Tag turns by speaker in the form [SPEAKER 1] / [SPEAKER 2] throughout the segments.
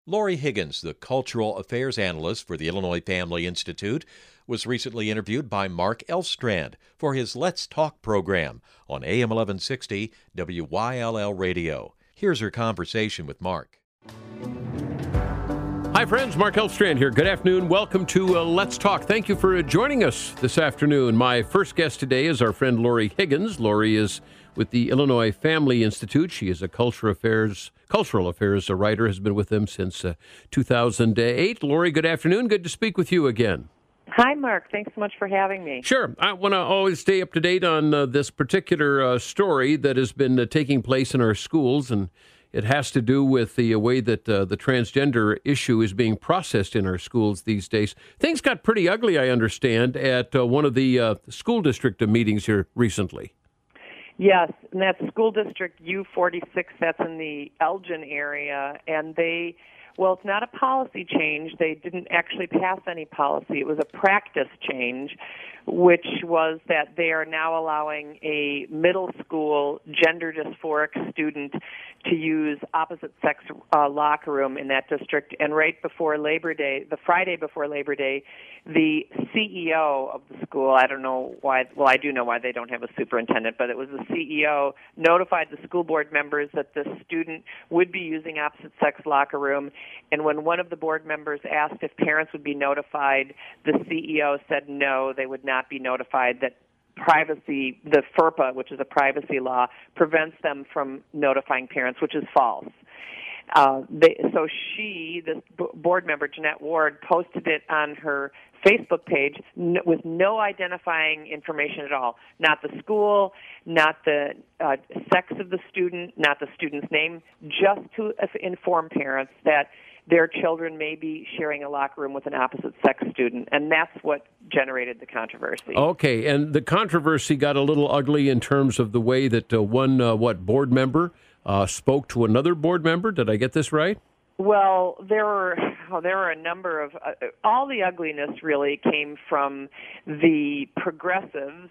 [SPEAKER 1] Lori Higgins, the Cultural Affairs Analyst for the Illinois Family Institute, was recently interviewed by Mark Elstrand for his Let's Talk program on AM 1160 WYLL Radio. Here's her conversation with Mark.
[SPEAKER 2] Hi, friends. Mark Elstrand here. Good afternoon. Welcome to Let's Talk. Thank you for joining us this afternoon. My first guest today is our friend Lori Higgins. Lori is with the Illinois Family Institute. She is a cultural affairs writer, has been with them since 2008. Lori, good afternoon. Good to speak with you again.
[SPEAKER 3] Hi, Mark. Thanks so much for having me.
[SPEAKER 2] Sure. I want to always stay up to date on this particular story that has been taking place in our schools, and it has to do with the way that the transgender issue is being processed in our schools these days. Things got pretty ugly, I understand, at one of the school district meetings here recently.
[SPEAKER 3] Yes, and that's School District U46. That's in the Elgin area, and it's not a policy change. They didn't actually pass any policy. It was a practice change, which was that they are now allowing a middle school gender dysphoric student to use opposite sex locker room in that district. And right before Labor Day, the Friday before Labor Day, the CEO of the school, I don't know why, well, I do know why they don't have a superintendent, but it was the CEO, notified the school board members that the student would be using opposite sex locker room. And when one of the board members asked if parents would be notified, the CEO said no, they would not be notified, that privacy, the FERPA, which is a privacy law, prevents them from notifying parents, which is false. This board member, Jeanette Ward, posted it on her Facebook page with no identifying information at all. Not the school, not the sex of the student, not the student's name, just to inform parents that their children may be sharing a locker room with an opposite-sex student, and that's what generated the controversy.
[SPEAKER 2] Okay, and the controversy got a little ugly in terms of the way that one board member spoke to another board member. Did I get this right?
[SPEAKER 3] Well, there were a number of all the ugliness really came from the progressives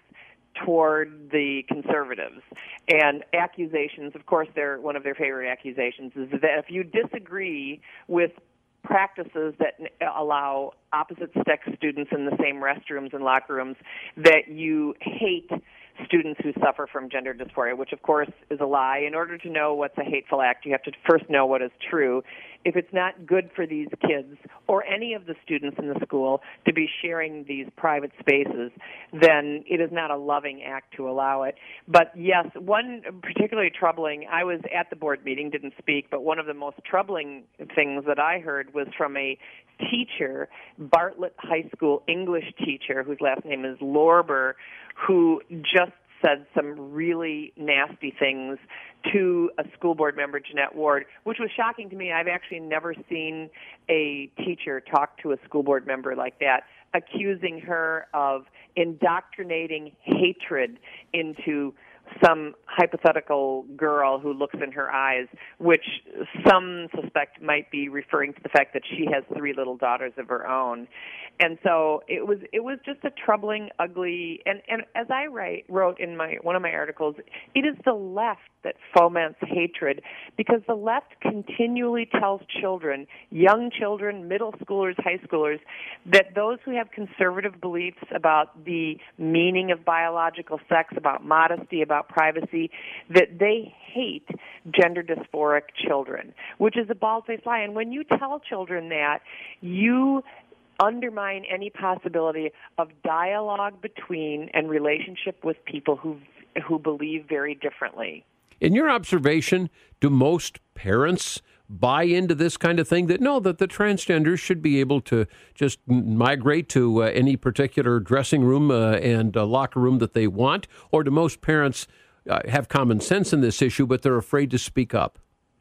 [SPEAKER 3] toward the conservatives, and accusations. Of course, one of their favorite accusations is that if you disagree with practices that allow opposite-sex students in the same restrooms and locker rooms, that you hate students who suffer from gender dysphoria, which, of course, is a lie. In order to know what's a hateful act, you have to first know what is true. If it's not good for these kids or any of the students in the school to be sharing these private spaces, then it is not a loving act to allow it. But, yes, one particularly troubling, I was at the board meeting, didn't speak, but one of the most troubling things that I heard was from a teacher, Bartlett High School English teacher, whose last name is Lorber, who just said some really nasty things to a school board member, Jeanette Ward, which was shocking to me. I've actually never seen a teacher talk to a school board member like that, accusing her of indoctrinating hatred into some hypothetical girl who looks in her eyes, which some suspect might be referring to the fact that she has 3 little daughters of her own. And so it was just a troubling, ugly, and as I wrote in one of my articles, it is the left that foments hatred, because the left continually tells children, young children, middle schoolers, high schoolers, that those who have conservative beliefs about the meaning of biological sex, about modesty, about privacy, that they hate gender dysphoric children, which is a bald-faced lie. And when you tell children that, you undermine any possibility of dialogue between and relationship with people who believe very differently.
[SPEAKER 2] In your observation, do most parents buy into this kind of thing, that the transgenders should be able to just migrate to any particular dressing room and locker room that they want? Or do most parents have common sense in this issue, but they're afraid to speak up?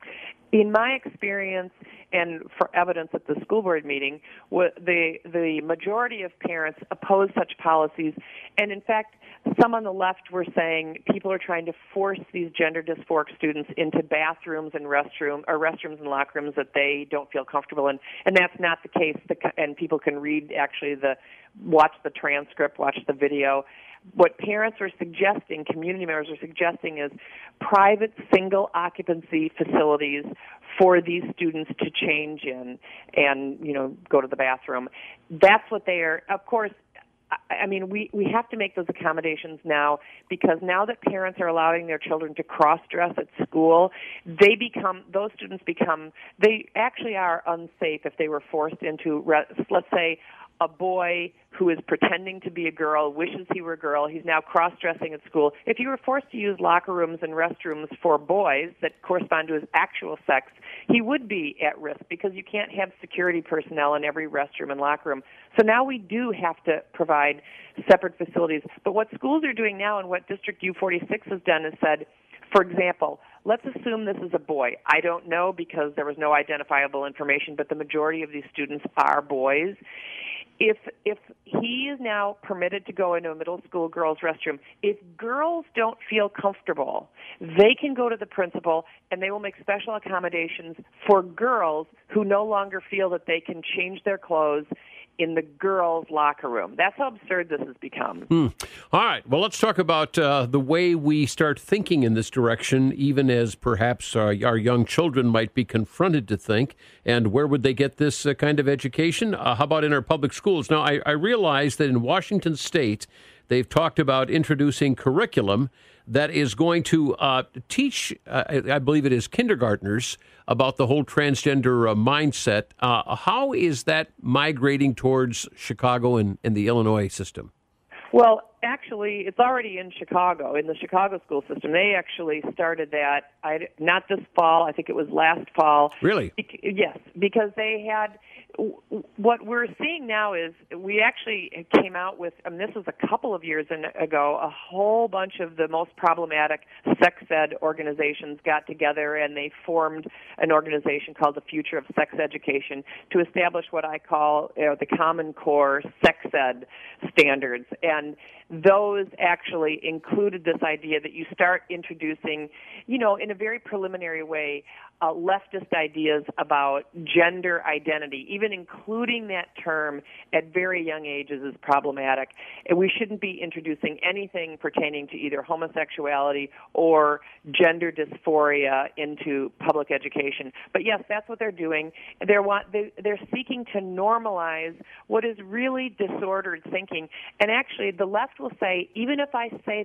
[SPEAKER 3] In my experience, and for evidence at the school board meeting, the majority of parents oppose such policies. And in fact, some on the left were saying people are trying to force these gender dysphoric students into bathrooms and restrooms and locker rooms that they don't feel comfortable in. And that's not the case. And people can read, actually, watch the transcript, watch the video. What parents are suggesting, community members are suggesting, is private single occupancy facilities for these students to change in and, go to the bathroom. That's what they are. Of course, I mean, we have to make those accommodations now, because now that parents are allowing their children to cross-dress at school, they actually are unsafe if they were forced into, let's say, a boy who is pretending to be a girl, wishes he were a girl, he's now cross-dressing at school. If you were forced to use locker rooms and restrooms for boys that correspond to his actual sex, he would be at risk, because you can't have security personnel in every restroom and locker room. So now we do have to provide separate facilities. But what schools are doing now, and what District U46 has done, is said, for example, let's assume this is a boy. I don't know, because there was no identifiable information, but the majority of these students are boys. If he is now permitted to go into a middle school girls' restroom, if girls don't feel comfortable, they can go to the principal and they will make special accommodations for girls who no longer feel that they can change their clothes in the girls' locker room. That's how absurd this has become.
[SPEAKER 2] All right. Well, let's talk about the way we start thinking in this direction, even as perhaps our young children might be confronted to think. And where would they get this kind of education? How about in our public schools? Now, I realize that in Washington State, they've talked about introducing curriculum that is going to teach, I believe it is kindergartners, about the whole transgender mindset. How is that migrating towards Chicago and the Illinois system?
[SPEAKER 3] Well, actually, it's already in Chicago, in the Chicago school system. They actually started that, not this fall, I think it was last fall.
[SPEAKER 2] Really?
[SPEAKER 3] Yes, because they had, what we're seeing now is we actually came out with, this was a couple of years ago, a whole bunch of the most problematic sex ed organizations got together, and they formed an organization called the Future of Sex Education to establish what I call the Common Core sex ed standards. And those actually included this idea that you start introducing, in a very preliminary way, leftist ideas about gender identity. Even including that term at very young ages is problematic. And we shouldn't be introducing anything pertaining to either homosexuality or gender dysphoria into public education. But yes, that's what they're doing. They're seeking to normalize what is really disordered thinking. And actually, the left will say, even if I say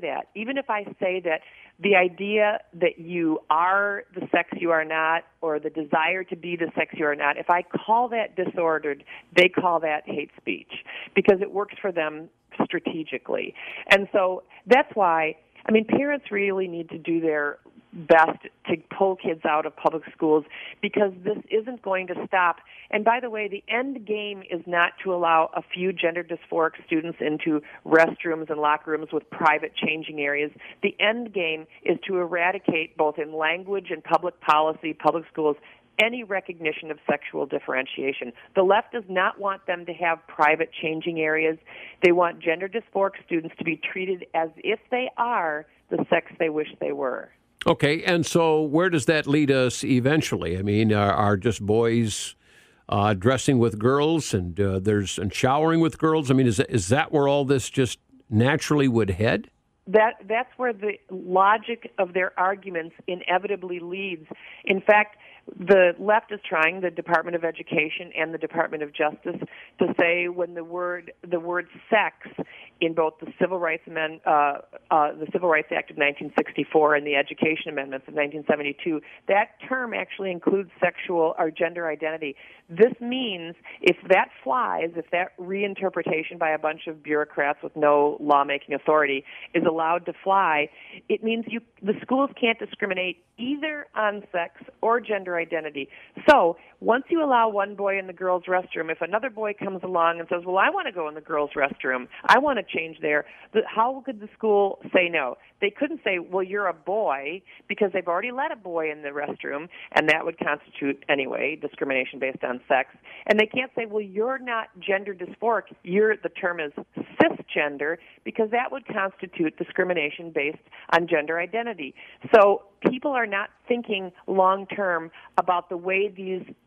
[SPEAKER 3] that the idea that you are the sex you are not, or the desire to be the sex you are not, if I call that disordered, they call that hate speech, because it works for them strategically. And so that's why, parents really need to do their best to pull kids out of public schools, because this isn't going to stop. And by the way, the end game is not to allow a few gender dysphoric students into restrooms and locker rooms with private changing areas. The end game is to eradicate, both in language and public policy, public schools, any recognition of sexual differentiation. The left does not want them to have private changing areas. They want gender dysphoric students to be treated as if they are the sex they wish they were.
[SPEAKER 2] Okay, and so where does that lead us eventually? Are just boys dressing with girls and showering with girls? Is that where all this just naturally would head?
[SPEAKER 3] That's where the logic of their arguments inevitably leads. In fact, the left is trying, the Department of Education and the Department of Justice, to say when the word sex in both the Civil Rights Act of 1964 and the Education Amendments of 1972, that term actually includes sexual or gender identity. This means if that flies, if that reinterpretation by a bunch of bureaucrats with no lawmaking authority is allowed to fly, it means the schools can't discriminate either on sex or gender identity. So once you allow one boy in the girls' restroom, if another boy comes along and says, well, I want to go in the girls' restroom, I want to change there, how could the school say no? They couldn't say, well, you're a boy, because they've already let a boy in the restroom, and that would constitute, anyway, discrimination based on sex. And they can't say, well, you're not gender dysphoric, the term is cisgender, because that would constitute discrimination based on gender identity. So people are not thinking long-term about the way these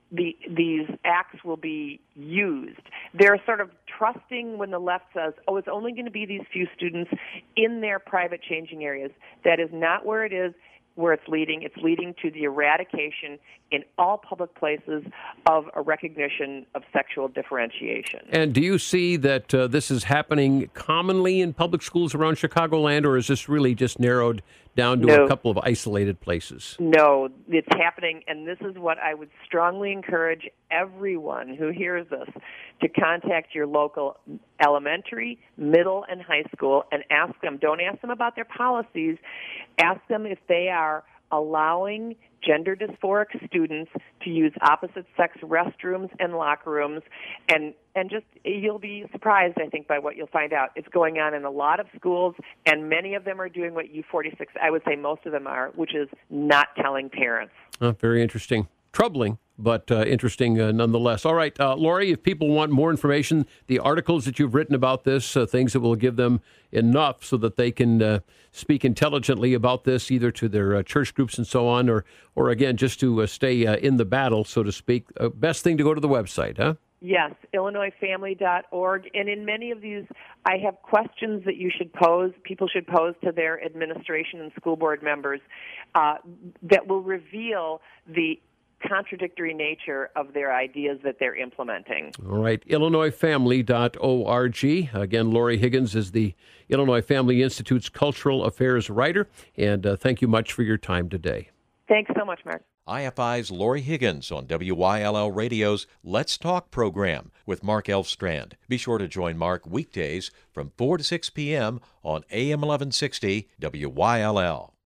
[SPEAKER 3] these acts will be used. They're sort of trusting when the left says, oh, it's only going to be these few students in their private changing areas. That is not where it is, where it's leading. It's leading to the eradication in all public places of a recognition of sexual differentiation.
[SPEAKER 2] And do you see that this is happening commonly in public schools around Chicagoland, or is this really just narrowed down to a couple of isolated places?
[SPEAKER 3] No, it's happening, and this is what I would strongly encourage everyone who hears this to contact your local elementary, middle, and high school and ask them. Don't ask them about their policies. Ask them if they are allowing gender dysphoric students to use opposite-sex restrooms and locker rooms, and just you'll be surprised, I think, by what you'll find out. It's going on in a lot of schools, and many of them are doing what U46, I would say most of them are, which is not telling parents.
[SPEAKER 2] Very interesting. Troubling, but interesting nonetheless. All right, Lori, if people want more information, the articles that you've written about this, things that will give them enough so that they can speak intelligently about this, either to their church groups and so on, or again, just to stay in the battle, so to speak. Best thing to go to the website, huh?
[SPEAKER 3] Yes, IllinoisFamily.org. And in many of these, I have questions that you should pose, people should pose to their administration and school board members that will reveal the contradictory nature of their ideas that they're implementing.
[SPEAKER 2] All right, IllinoisFamily.org. Again, Lori Higgins is the Illinois Family Institute's Cultural Affairs writer, and thank you much for your time today.
[SPEAKER 3] Thanks so much, Mark.
[SPEAKER 1] IFI's Lori Higgins on WYLL Radio's Let's Talk program with Mark Elfstrand. Be sure to join Mark weekdays from 4 to 6 p.m. on AM 1160 WYLL.